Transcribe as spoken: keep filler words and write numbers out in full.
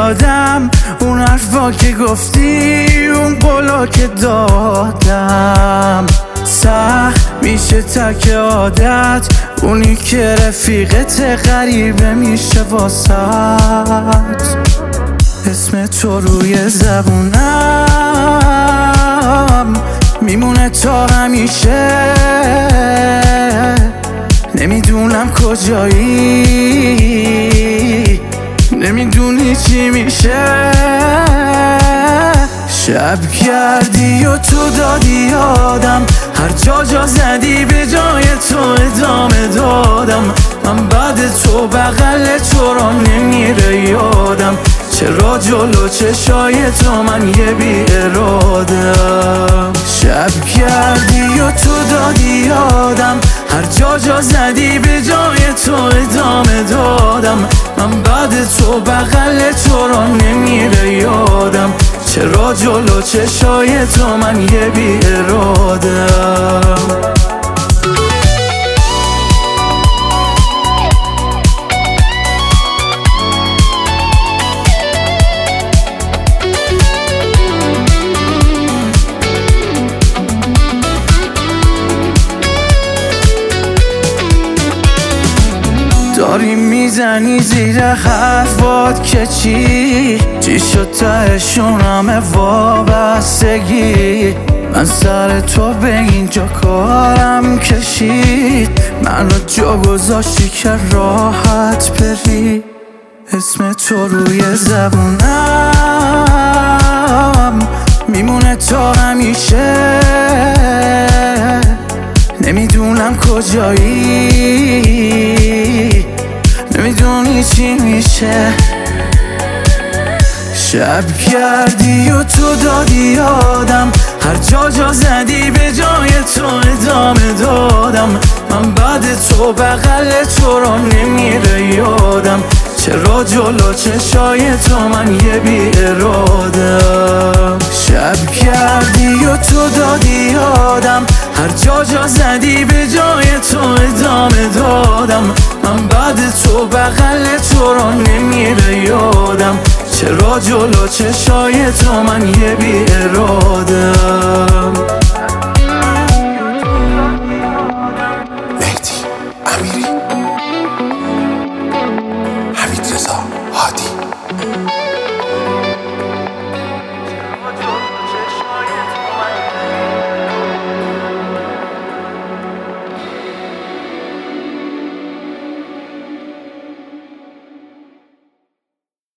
یادم اون حرفا که گفتی، اون قولا که دادم. سخت میشه تک عادت، اونی که رفیقت غریبه میشه واسط. اسم تو روی زبونم میمونه تا همیشه. نمیدونم کجایی، نمیدونی چی میشه. شب کردی و تو دادی یادم، هر جا جا زدی به جای تو ادامه دادم. من بعد تو بغل تو را نمیره یادم، چرا جلو چشای تو من یه بی ارادم. شب کردی و تو دادی یادم، هر جا جا زدی به جای تو ادامه دادم. من بعد تو بغل تو را نمیره یادم، چرا جلو چشای تو من یه بی ارادم. داری میزنی زیر حرفات که چی چی شد تهشون همه وابستگی. من سر تو به اینجا کارم کشید، منو جا گذاشتی که راحت بری. اسم تو روی زبونم میمونه تا همیشه. نمیدونم کجایی، نمیدونی چی میشه. شب کردی و تو دادی یادم، هر جا جا زدی به جای تو ادامه دادم. من بعد تو بغل تو را نمیره یادم، چرا جلو چشای تو من یه بی ارادم. شب کردی و تو دادی یادم، هر جا جا زدی به جای تو ادامه دادم. من بعد تو بغل تو را نمیره یادم، چرا جلو چشای تو من یه بی ارادم.